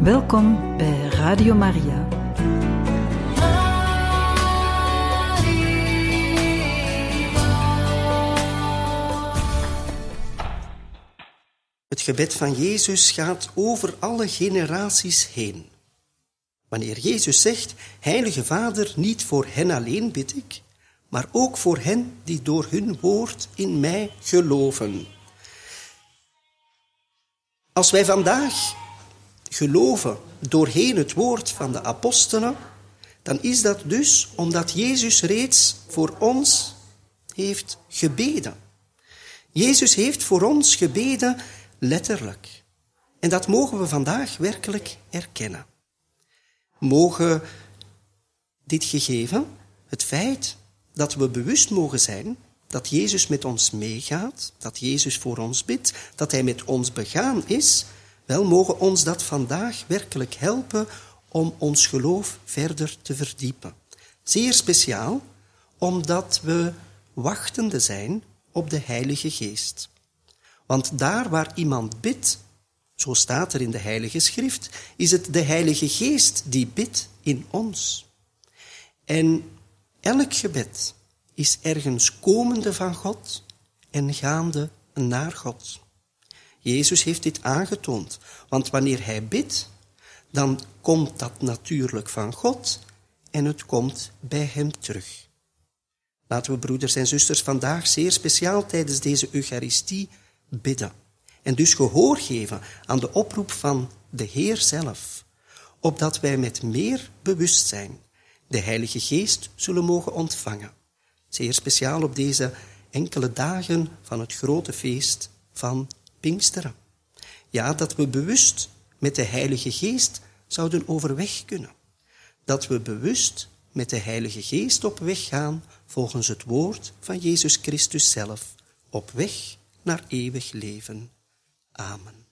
Welkom bij Radio Maria. Het gebed van Jezus gaat over alle generaties heen. Wanneer Jezus zegt, Heilige Vader, niet voor hen alleen bid ik, maar ook voor hen die door hun woord in mij geloven. Als wij vandaag geloven doorheen het woord van de apostelen, dan is dat dus omdat Jezus reeds voor ons heeft gebeden. Jezus heeft voor ons gebeden letterlijk. En dat mogen we vandaag werkelijk erkennen. Mogen dit gegeven, het feit dat we bewust mogen zijn dat Jezus met ons meegaat, dat Jezus voor ons bidt, dat Hij met ons begaan is, wel mogen ons dat vandaag werkelijk helpen om ons geloof verder te verdiepen. Zeer speciaal omdat we wachtende zijn op de Heilige Geest. Want daar waar iemand bidt, zo staat er in de Heilige Schrift, is het de Heilige Geest die bidt in ons. En elk gebed is ergens komende van God en gaande naar God. Jezus heeft dit aangetoond, want wanneer Hij bidt, dan komt dat natuurlijk van God en het komt bij Hem terug. Laten we, broeders en zusters, vandaag zeer speciaal tijdens deze Eucharistie bidden. En dus gehoor geven aan de oproep van de Heer zelf, opdat wij met meer bewustzijn de Heilige Geest zullen mogen ontvangen. Zeer speciaal op deze enkele dagen van het grote feest van Pinksteren. Ja, dat we bewust met de Heilige Geest zouden overweg kunnen. Dat we bewust met de Heilige Geest op weg gaan volgens het woord van Jezus Christus zelf, op weg naar eeuwig leven. Amen.